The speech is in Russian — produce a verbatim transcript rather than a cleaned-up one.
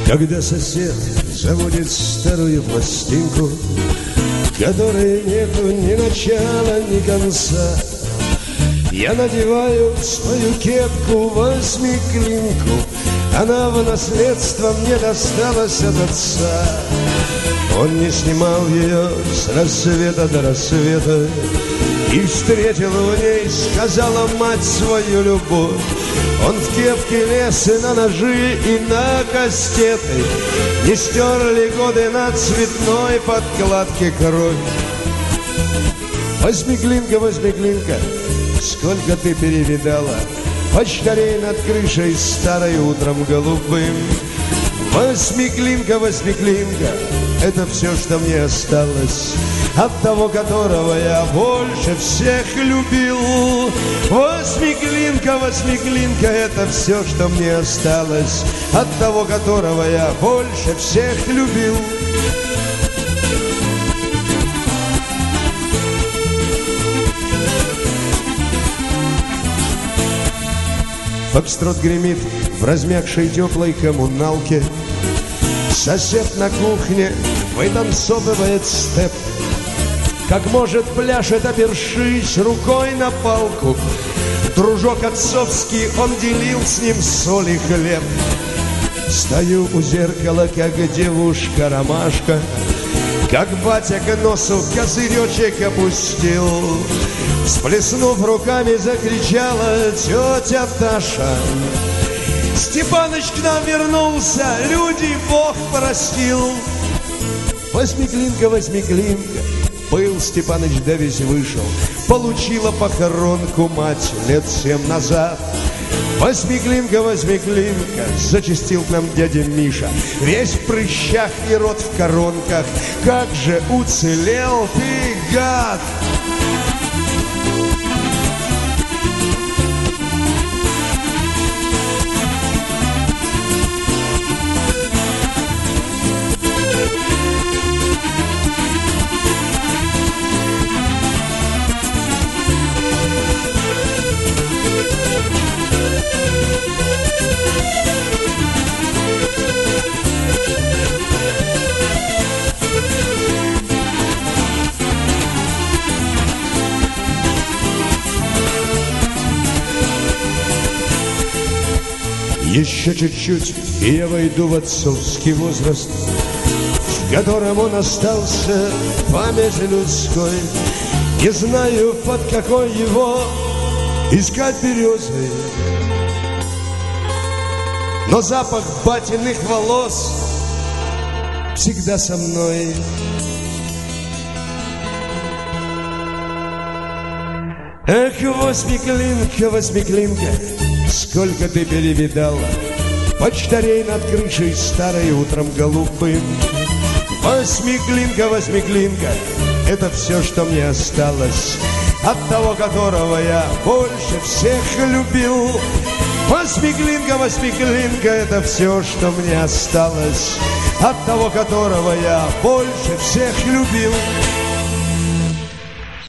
Когда сосед заводит старую пластинку, которой нету ни начала, ни конца, я надеваю свою кепку восьмиклинку. Она в наследство мне досталась от отца. Он не снимал ее с рассвета до рассвета, и встретил в ней, сказала мать, свою любовь. Он в кепке лез и на ножи, и на кастеты. Не стерли годы на цветной подкладке кровь. Восьмиклинка, восьмиклинка, сколько ты перевидала почтарей над крышей старой утром голубым. Восьмиклинка, восьмиклинка, это все, что мне осталось от того, которого я больше всех любил. Восьмиклинка, восьмиклинка, это все, что мне осталось от того, которого я больше всех любил. Фокстрот гремит в размягшей теплой коммуналке. Сосед на кухне вытанцовывает степ. Как может, пляшет, опершись рукой на палку. Дружок отцовский, он делил с ним соль и хлеб. Стою у зеркала, как девушка-ромашка, как батя к носу козыречек опустил. Всплеснув руками, закричала тетя Таша: Степаныч к нам вернулся, люди Бог простил. Восьмиклинка, восьмиклинка, был Степаныч, да весь вышел. Получила похоронку мать лет семь назад. Восьмиклинка, восьмиклинка, зачастил к нам дядя Миша, весь в прыщах и рот в коронках. Как же уцелел ты, гад! Еще чуть-чуть, и я войду в отцовский возраст, в котором он остался в памяти людской. Не знаю, под какой его искать березы, но запах батиных волос всегда со мной. Эх, восьмиклинка, восьмиклинка, сколько ты перевидала почтарей над крышей старой утром голубым. Восьмиклинка, восьмиклинка, это все, что мне осталось от того, которого я больше всех любил. Восьмиклинка, восьмиклинка, это все, что мне осталось от того, которого я больше всех любил.